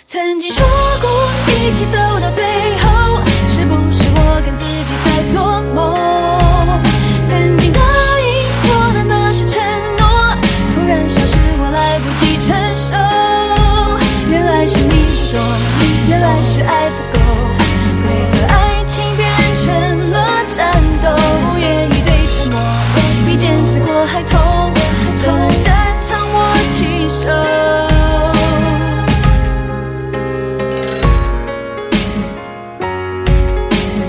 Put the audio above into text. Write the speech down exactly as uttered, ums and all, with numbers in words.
曾经说过一起走到最后，是不是我跟自己在做梦？曾经答应我的那些承诺，突然消失，我来不及承受。原来是你不懂，原来是爱不够。